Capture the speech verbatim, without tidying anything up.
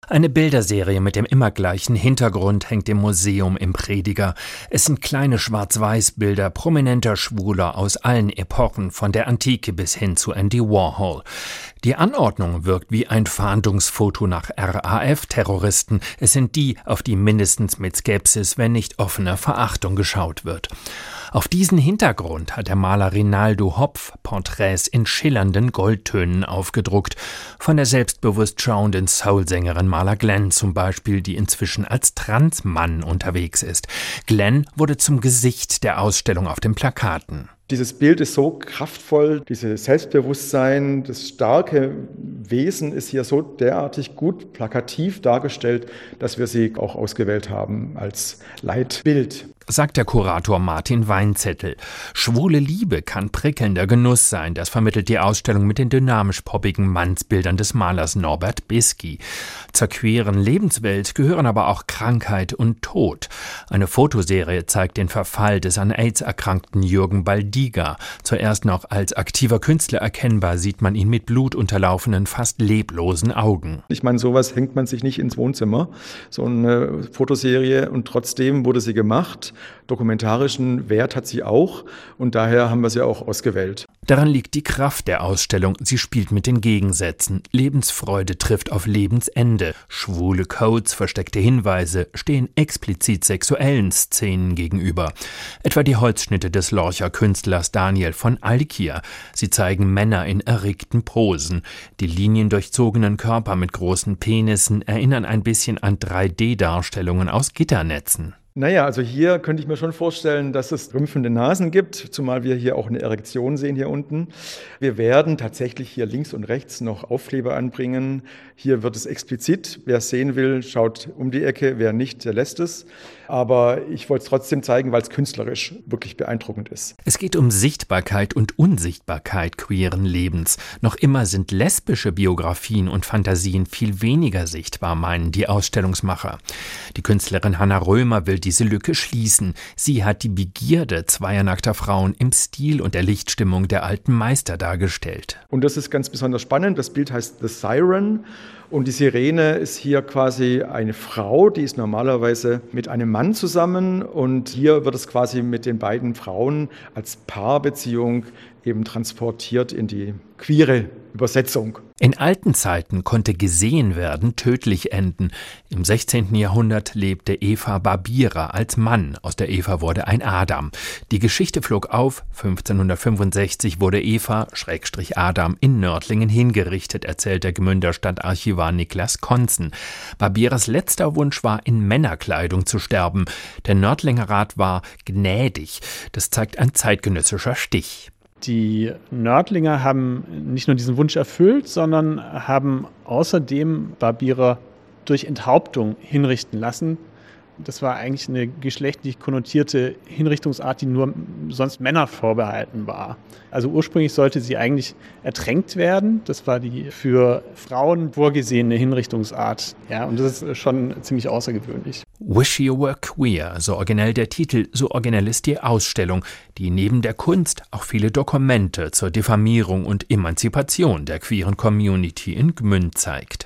Eine Bilderserie mit dem immer gleichen Hintergrund hängt im Museum im Prediger. Es sind kleine Schwarz-Weiß-Bilder prominenter Schwuler aus allen Epochen, von der Antike bis hin zu Andy Warhol. Die Anordnung wirkt wie ein Fahndungsfoto nach R A F-Terroristen. Es sind die, auf die mindestens mit Skepsis, wenn nicht offener Verachtung geschaut wird. Auf diesen Hintergrund hat der Maler Rinaldo Hopf Porträts in schillernden Goldtönen aufgedruckt. Von der selbstbewusst schauenden Soul-Sängerin Marla Glenn zum Beispiel, die inzwischen als Transmann unterwegs ist. Glenn wurde zum Gesicht der Ausstellung auf den Plakaten. Dieses Bild ist so kraftvoll, dieses Selbstbewusstsein, das starke Wesen ist hier so derartig gut plakativ dargestellt, dass wir sie auch ausgewählt haben als Leitbild. Sagt der Kurator Martin Weinzettel. Schwule Liebe kann prickelnder Genuss sein, das vermittelt die Ausstellung mit den dynamisch-poppigen Mannsbildern des Malers Norbert Bisky. Zur queeren Lebenswelt gehören aber auch Krankheit und Tod. Eine Fotoserie zeigt den Verfall des an AIDS erkrankten Jürgen Baldiga. Zuerst noch als aktiver Künstler erkennbar, sieht man ihn mit blutunterlaufenen, fast leblosen Augen. Ich meine, sowas hängt man sich nicht ins Wohnzimmer, so eine Fotoserie, und trotzdem wurde sie gemacht. Dokumentarischen Wert hat sie auch und daher haben wir sie auch ausgewählt. Daran liegt die Kraft der Ausstellung. Sie spielt mit den Gegensätzen. Lebensfreude trifft auf Lebensende. Schwule Codes, versteckte Hinweise stehen explizit sexuellen Szenen gegenüber. Etwa die Holzschnitte des Lorcher Künstlers Daniel von Alkir. Sie zeigen Männer in erregten Posen. Die liniendurchzogenen Körper mit großen Penissen erinnern ein bisschen an drei D Darstellungen aus Gitternetzen. Naja, also hier könnte ich mir schon vorstellen, dass es rümpfende Nasen gibt, zumal wir hier auch eine Erektion sehen hier unten. Wir werden tatsächlich hier links und rechts noch Aufkleber anbringen. Hier wird es explizit. Wer es sehen will, schaut um die Ecke. Wer nicht, der lässt es. Aber ich wollte es trotzdem zeigen, weil es künstlerisch wirklich beeindruckend ist. Es geht um Sichtbarkeit und Unsichtbarkeit queeren Lebens. Noch immer sind lesbische Biografien und Fantasien viel weniger sichtbar, meinen die Ausstellungsmacher. Die Künstlerin Hannah Römer will diese Lücke schließen. Sie hat die Begierde zweier nackter Frauen im Stil und der Lichtstimmung der alten Meister dargestellt. Und das ist ganz besonders spannend. Das Bild heißt The Siren. Und die Sirene ist hier quasi eine Frau, die ist normalerweise mit einem Mann zusammen. Und hier wird es quasi mit den beiden Frauen als Paarbeziehung eben transportiert in die queere Übersetzung. In alten Zeiten konnte gesehen werden tödlich enden. Im sechzehnten Jahrhundert lebte Eva Barbira als Mann. Aus der Eva wurde ein Adam. Die Geschichte flog auf. fünfzehnhundertfünfundsechzig wurde Eva, Schrägstrich Adam, in Nördlingen hingerichtet, erzählt der Gmünder Stadtarchivar Niklas Konzen. Barbiras letzter Wunsch war, in Männerkleidung zu sterben. Der Nördlinger Rat war gnädig. Das zeigt ein zeitgenössischer Stich. Die Nördlinger haben nicht nur diesen Wunsch erfüllt, sondern haben außerdem Barbira durch Enthauptung hinrichten lassen. Das war eigentlich eine geschlechtlich konnotierte Hinrichtungsart, die nur sonst Männern vorbehalten war. Also ursprünglich sollte sie eigentlich ertränkt werden. Das war die für Frauen vorgesehene Hinrichtungsart. Ja, und das ist schon ziemlich außergewöhnlich. Wish You Were Queer, so originell der Titel, so originell ist die Ausstellung, die neben der Kunst auch viele Dokumente zur Diffamierung und Emanzipation der queeren Community in Gmünd zeigt.